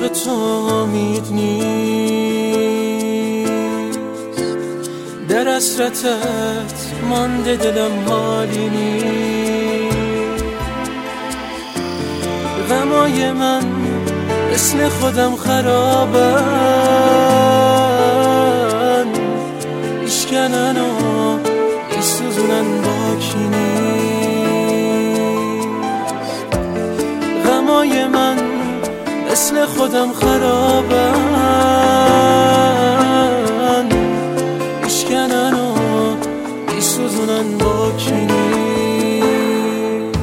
عشق تو امید نیست، در حسرتت مانده دلم حالی نیست. غمای من مثل خودم خرابن، میشکنن و میسوزونن باکی نیست. غمای من مثل خودم خرابن، میشکنن و میسوزونن باکی نیست.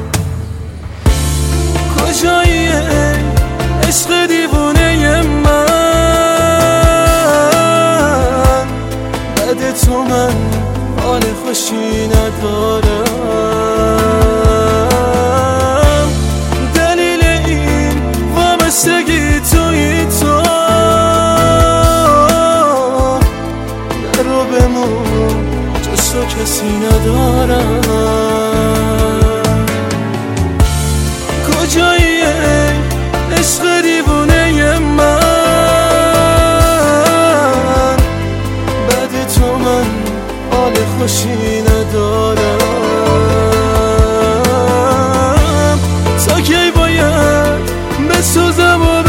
کجایی عشق دیوونه من، بعد تو من حال خوشی ندارم. دلیل این وابستگی توی تو، نرو بمون جز تو کسی ندارم. کجایی عشق دیوونه من، بعد تو من حال خوشی ندارم. تا کی باید بسوزم و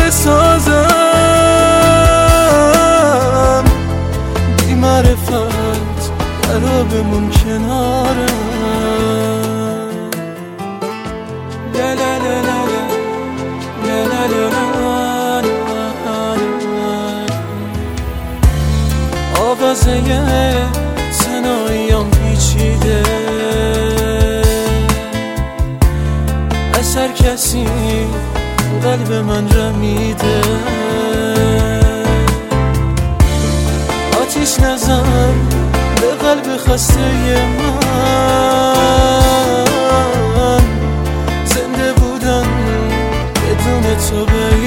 بسازم، بی معرفت قرار بمون کنارم. آوازه سناییام پیچیده، از هر کسی قلب من رمیده. آتیش نزن به قلب خسته من، زنده بودن بدون تو